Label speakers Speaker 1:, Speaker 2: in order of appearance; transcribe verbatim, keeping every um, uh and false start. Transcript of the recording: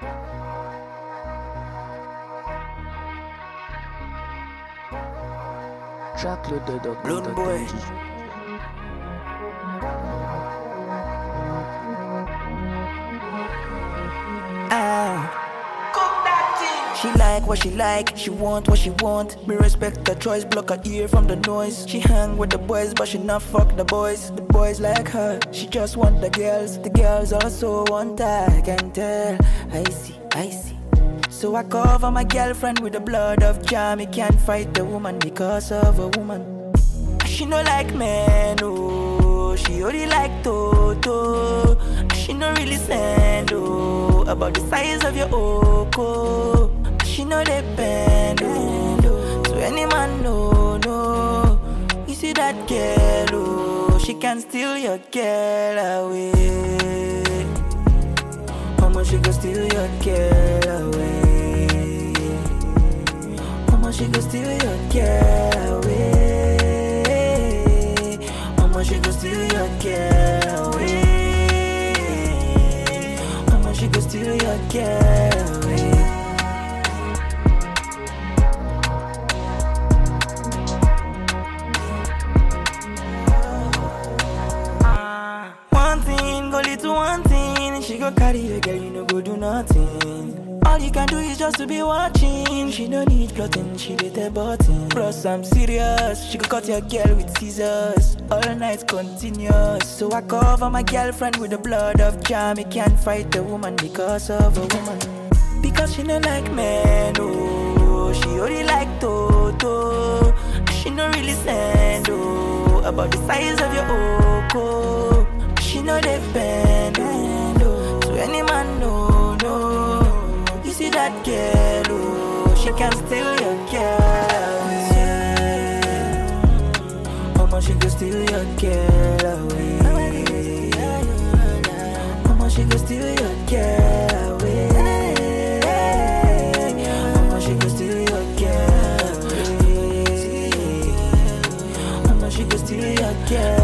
Speaker 1: Trackloaded up
Speaker 2: Blood boy. Ah. She like what she like, she want what she want. Me respect her choice, block her ear from the noise. She hang with the boys, but she not fuck the boys. The boys like her, she just want the girls. The girls also want her, I can tell. I see, I see. So I cover my girlfriend with the blood of Jah. Me can't fight the woman because of a woman. She no like men, oh. She only like Toto. She no really send, oh, about the size of your oko. She know they bend, oh. So any man no, no. You see that girl, oh, she can steal your girl away. How much she can steal your girl away? How much she can steal your girl away? How much she can steal your girl away? How much she can steal your girl away? To one thing, she go carry your girl, you no go do nothing. All you can do is just to be watching. She no need plotting, she did a button. Plus I'm serious, she go cut your girl with scissors. All night continuous. So I cover my girlfriend with the blood of Jah. Me can't fight the woman because of a woman. Because she no like men, oh. She only like Toto. She no really send, oh, about the size of your oko. She know they bend, oh. So any man no, no. You see that girl, oh, she can steal your girl away. How much she can steal your girl away? How much she can steal your girl away? How much she can steal your girl away? How much she can steal your girl?